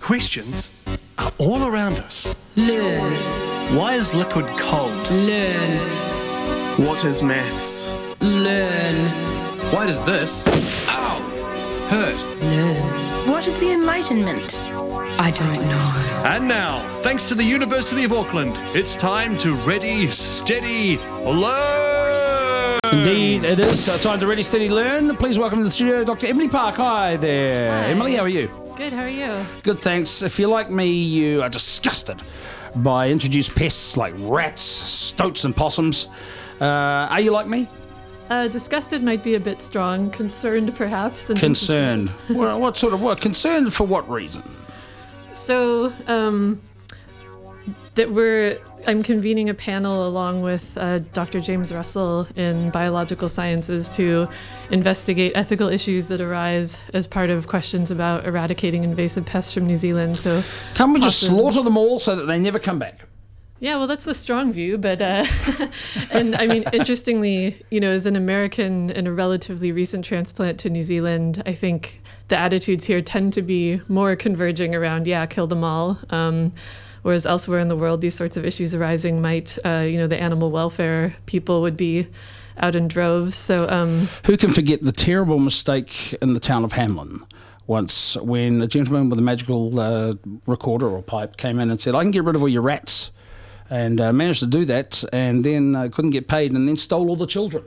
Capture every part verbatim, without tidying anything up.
questions are all around us. Learn. Why is liquid cold? Learn. What is maths? Learn. Why does this, ow, hurt? Learn. What is the Enlightenment? I don't know. And now, thanks to the University of Auckland, it's time to ready, steady, learn! Indeed, it is uh, time to ready, steady, learn. Please welcome to the studio Doctor Emily Park. Hi there. Hi. Emily, how are you? Good, how are you? Good, thanks. If you're like me, you are disgusted by introduced pests like rats, stoats and possums. Uh, are you like me? Uh, disgusted might be a bit strong. Concerned, perhaps. And Concerned. Well, what sort of what? Concerned for what reason? So, um, that we're, I'm convening a panel along with uh, Doctor James Russell in biological sciences to investigate ethical issues that arise as part of questions about eradicating invasive pests from New Zealand. So, Can't we just possums- slaughter them all so that they never come back? Yeah, well, that's the strong view, but, uh, and I mean, interestingly, you know, as an American and a relatively recent transplant to New Zealand, I think the attitudes here tend to be more converging around, yeah, kill them all. Um, whereas elsewhere in the world, these sorts of issues arising might, uh, you know, the animal welfare people would be out in droves. So, um, Who can forget the terrible mistake in the town of Hamlin once when a gentleman with a magical uh, recorder or pipe came in and said, I can get rid of all your rats. And uh, managed to do that, and then uh, couldn't get paid, and then stole all the children.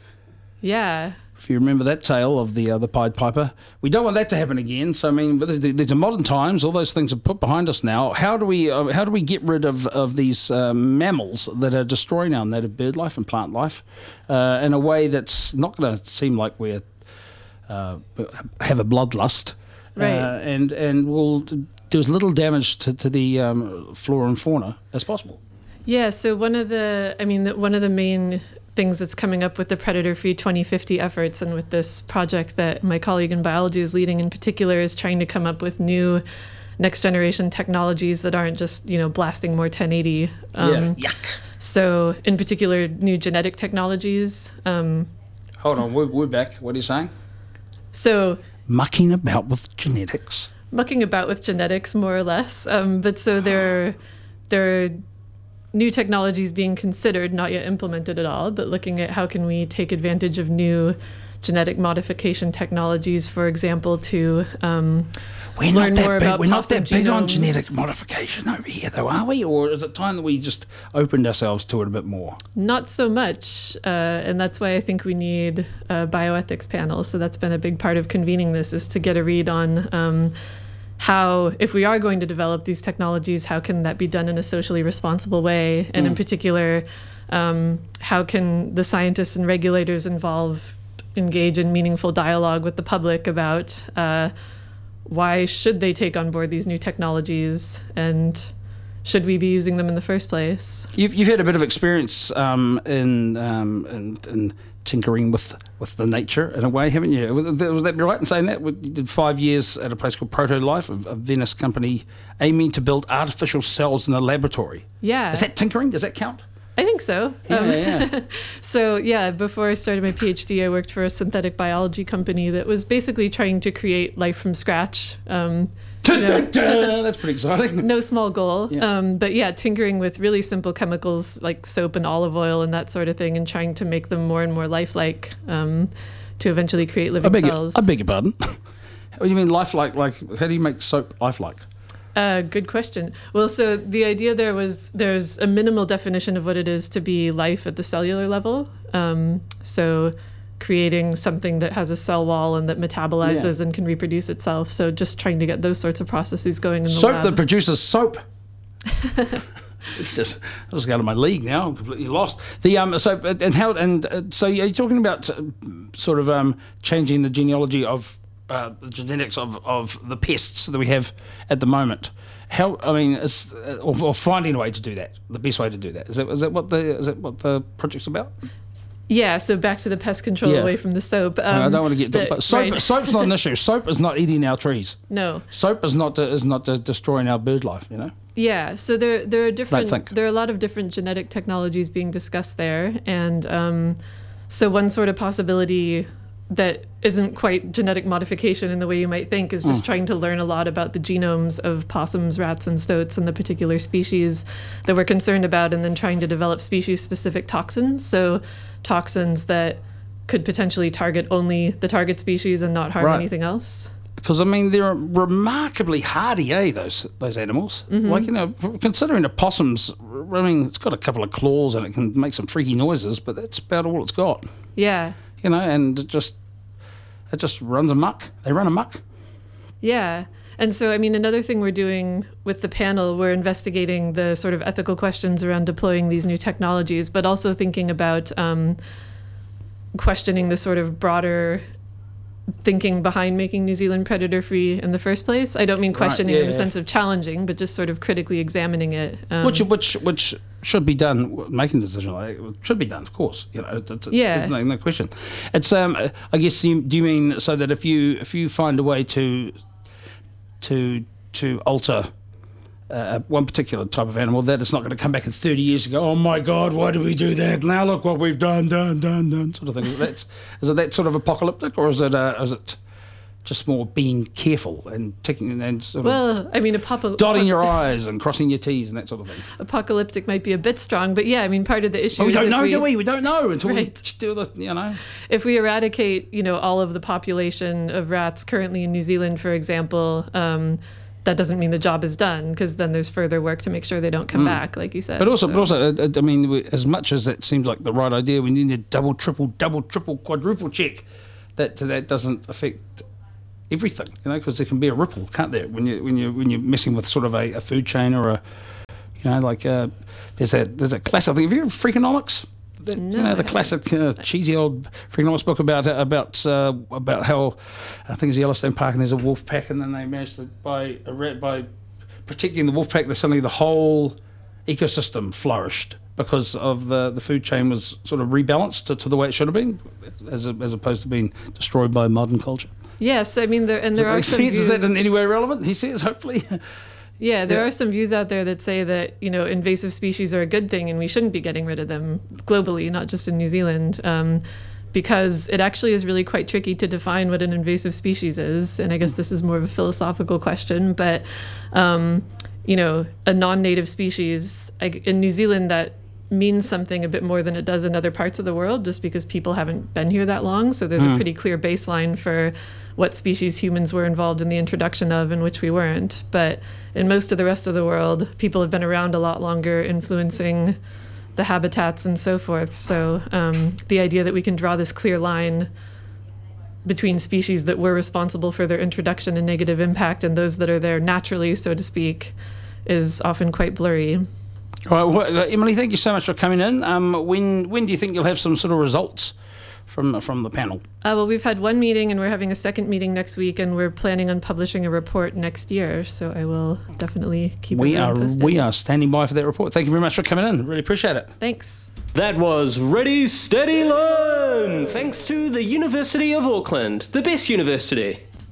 yeah. If you remember that tale of the uh, the Pied Piper, we don't want that to happen again. So I mean, but these are modern times. All those things are put behind us now. How do we uh, how do we get rid of of these uh, mammals that are destroying our native bird life and plant life uh, in a way that's not going to seem like we're uh, have a bloodlust, Right. uh, and and will do as little damage to, to the um, flora and fauna as possible. Yeah, so one of the, I mean, the, one of the main things that's coming up with the Predator-Free twenty fifty efforts and with this project that my colleague in biology is leading in particular is trying to come up with new next-generation technologies that aren't just, you know, blasting more ten eighty. Um, yeah, yuck. So in particular, new genetic technologies. Um, Hold on, we're, we're back. What are you saying? so Mucking about with genetics. mucking about with genetics, more or less. Um, but so there, there are new technologies being considered, not yet implemented at all, but looking at how can we take advantage of new genetic modification technologies, for example, to um, We're learn not more that big. about We're not that possum big on genomes. genetic modification over here, though, are we? Or is it time that we just opened ourselves to it a bit more? Not so much, uh, and that's why I think we need a bioethics panel. So that's been a big part of convening this, is to get a read on um, how, if we are going to develop these technologies, how can that be done in a socially responsible way? And in particular, um, how can the scientists and regulators involved engage in meaningful dialogue with the public about uh, why should they take on board these new technologies, and should we be using them in the first place? You've, you've had a bit of experience um, in, um, in in tinkering with, with the nature in a way, haven't you? Was, was that right in saying that? You did five years at a place called Proto-Life, a, a Venice company aiming to build artificial cells in a laboratory. Yeah. Is that tinkering? Does that count? I think so. Yeah, yeah. So yeah, before I started my PhD, I worked for a synthetic biology company that was basically trying to create life from scratch. Um, you know, That's pretty exciting. no small goal. Yeah. Um, but yeah, tinkering with really simple chemicals like soap and olive oil and that sort of thing, and trying to make them more and more lifelike um, to eventually create I living beg, your, cells. I beg your pardon. What do you mean lifelike? Like, how do you make soap lifelike? Uh, good question. Well, so the idea there was there's a minimal definition of what it is to be life at the cellular level. Um, so creating something that has a cell wall and that metabolizes Yeah. and can reproduce itself. So just trying to get those sorts of processes going in the Soap lab. that produces soap. It's just, I was out of my league now. I'm completely lost. The um, so and how and uh, so you're talking about uh, sort of um, changing the genealogy of uh, the genetics of, of the pests that we have at the moment. How I mean, is, uh, or, or finding a way to do that. The best way to do that is that is that what the is that what the project's about? Yeah, so back to the pest control Yeah. away from the soap. Um, I don't want to get the- but soap. right. Soap's not an issue. Soap is not eating our trees. No. Soap is not is not destroying our bird life. You know. Yeah, so there there are think. different there are a lot of different genetic technologies being discussed there, and um, so one sort of possibility that isn't quite genetic modification in the way you might think, is just trying to learn a lot about the genomes of possums, rats, and stoats and the particular species that we're concerned about, and then trying to develop species-specific toxins. So toxins that could potentially target only the target species and not harm Right. anything else. Because I mean, they're remarkably hardy, eh? Those those animals. Like you know, considering a possum's, I mean, it's got a couple of claws and it can make some freaky noises, but that's about all it's got. Yeah. You know, and it just it just runs amok. They run amok. Yeah. And so, I mean, another thing we're doing with the panel, we're investigating the sort of ethical questions around deploying these new technologies, but also thinking about um, questioning the sort of broader thinking behind making New Zealand predator free in the first place. I don't mean questioning yeah, in the yeah. sense of challenging, but just sort of critically examining it. Um, Which which which should be done. Making a decision like that should be done, of course. You know, it's, it's, Yeah. there's no, no question. It's um, I guess you, do you mean so that if you if you find a way to to to alter uh, one particular type of animal, that it's not going to come back in thirty years and go, oh my God, why did we do that? Now look what we've done, done, done, done, sort of thing. That's, is it that sort of apocalyptic, or is it uh, is it just more being careful and taking and sort of well, I mean, apocal- dotting your I's and crossing your T's and that sort of thing? apocalyptic might be a bit strong, but yeah, I mean, part of the issue Well, we is don't if know, we, do we? We don't know until Right. we do the, you know. if we eradicate, you know, all of the population of rats currently in New Zealand, for example, um, that doesn't mean the job is done, because then there's further work to make sure they don't come back, like you said. Hmm. But also, So- but also, uh, uh, I mean, we, as much as that seems like the right idea, we need to double, triple, double, triple, quadruple check that that doesn't affect everything, you know, because there can be a ripple, can't there? When you when you when you're messing with sort of a, a food chain or a, you know, like uh, there's that there's a classic thing. Have you heard of Freakonomics? That, No, you know, I the haven't. classic uh, cheesy old Freakonomics book about about uh, about how I think it's Yellowstone Park and there's a wolf pack, and then they managed to by a rat by protecting the wolf pack, that suddenly the whole ecosystem flourished because of the the food chain was sort of rebalanced to, to the way it should have been, as a, as opposed to being destroyed by modern culture. Yes, I mean, there and there are Makes some sense? views. Is that in any way relevant? He says, hopefully. Yeah, there Yeah. are some views out there that say that, you know, invasive species are a good thing and we shouldn't be getting rid of them globally, not just in New Zealand, um, because it actually is really quite tricky to define what an invasive species is. And I guess this is more of a philosophical question, but, um, you know, a non-native species, like in New Zealand, that means something a bit more than it does in other parts of the world, just because people haven't been here that long. So there's a pretty clear baseline for what species humans were involved in the introduction of and which we weren't. But in most of the rest of the world, people have been around a lot longer, influencing the habitats and so forth. So um, the idea that we can draw this clear line between species that were responsible for their introduction and negative impact and those that are there naturally, so to speak, is often quite blurry. All right, well, uh, Emily, thank you so much for coming in. Um, when when do you think you'll have some sort of results from from the panel? Uh, well, we've had one meeting and we're having a second meeting next week, and we're planning on publishing a report next year. So I will definitely keep We everyone are posted. we are standing by for that report. Thank you very much for coming in. Really appreciate it. Thanks. That was Ready, Steady, Learn! Thanks to the University of Auckland, the best university.